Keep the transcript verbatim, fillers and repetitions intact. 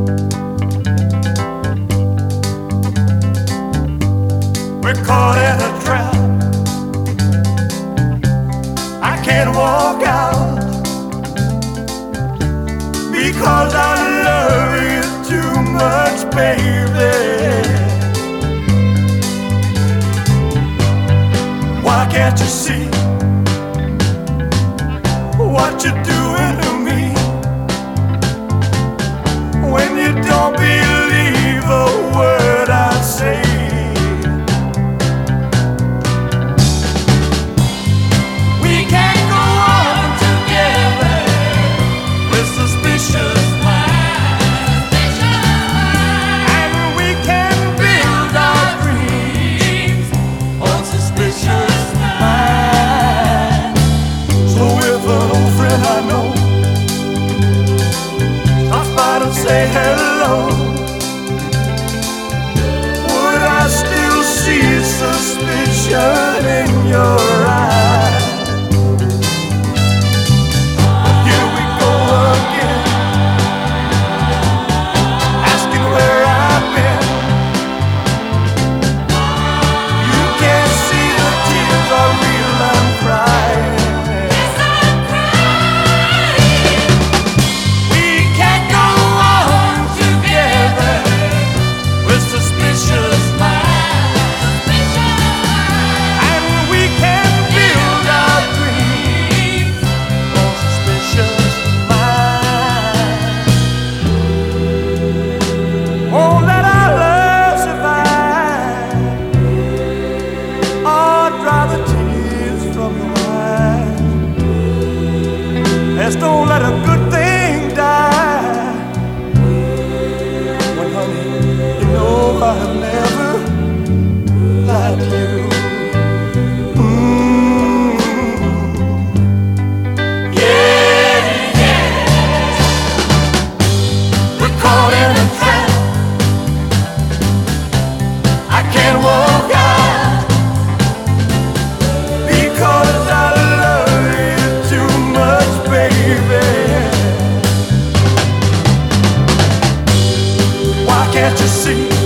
We're caught in a trap. I can't walk out because I love you too much, baby. Why can't you see what you're doing to me? When you don't believe a word I say, we can't go on together with suspicious minds, and we can build our dreams on suspicious minds. So if an old friend I know stops by to say hello, would I still see suspicion in your eyes? But here we go again, asking where I've been. You can't see the tears are real, I'm crying. Yes, I'm crying. We can't go on together with suspicious minds, and we can build our dreams on suspicious minds. Won't let our love survive, or dry the tears from your eyes. Let's don't let a good thing die. When honey, you know I have never lied to you. Mm. Yeah, yeah. We're caught in a trap. I can't walk out because I love you too much, baby. Why can't you see